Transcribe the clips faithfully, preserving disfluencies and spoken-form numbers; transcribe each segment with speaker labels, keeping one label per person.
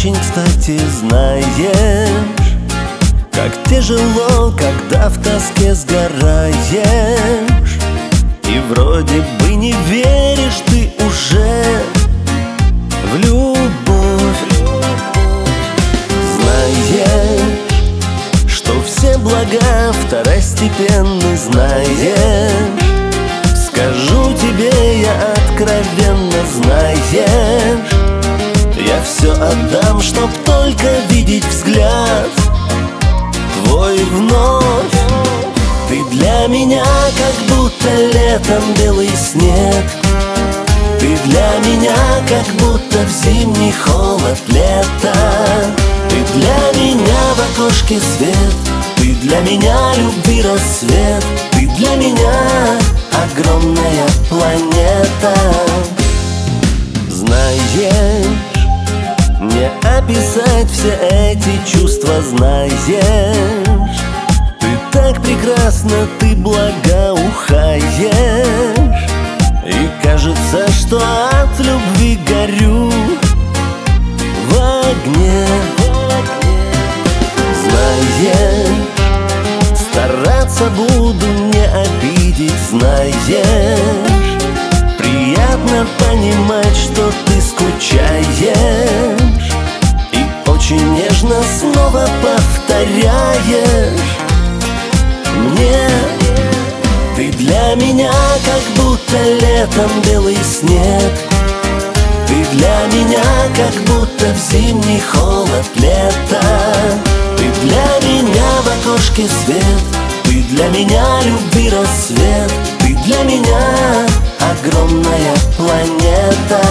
Speaker 1: очень кстати знаешь, как тяжело, когда в тоске сгораешь, и вроде бы не веришь ты уже в любовь. Знаешь, что все блага второстепенны, знаешь, скажу тебе я откровенно, знаешь, я все отдам, чтоб только видеть взгляд твой вновь. Ты для меня как будто летом белый снег, ты для меня как будто в зимний холод лета. Ты для меня в окошке свет, ты для меня любви рассвет, ты для меня огромная планета. Знаешь, не описать все эти чувства, знаешь, ты так прекрасна, ты благоухаешь, и кажется, что от любви горю в огне. Знаешь, стараться буду не обидеть, знаешь, приятно понимать, что ты скучаешь, и очень нежно снова повторяешь мне. Ты для меня как будто летом белый снег, ты для меня как будто в зимний холод лета. Ты для меня в окошке свет, ты для меня любви рассвет, ты для меня огромная планета.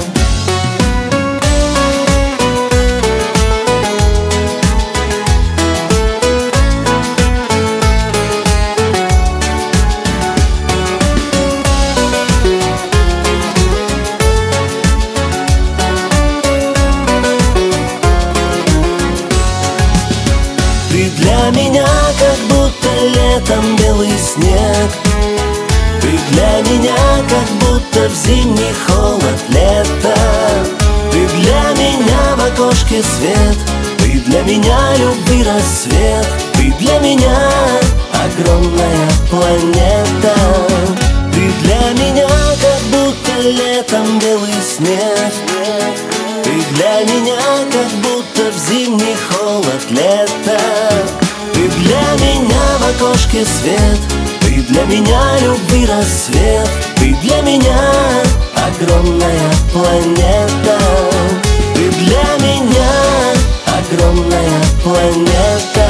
Speaker 1: Ты для меня как будто летом белый снег, ты для меня как будто в зимний холод лета. Ты для меня в окошке свет, ты для меня любви рассвет, ты для меня огромная планета. Ты для меня как будто летом белый снег, ты для меня как будто в зимний холод лета. Ты для меня в окошке свет, ты для меня любви рассвет, ты для меня огромная планета. Ты для меня огромная планета.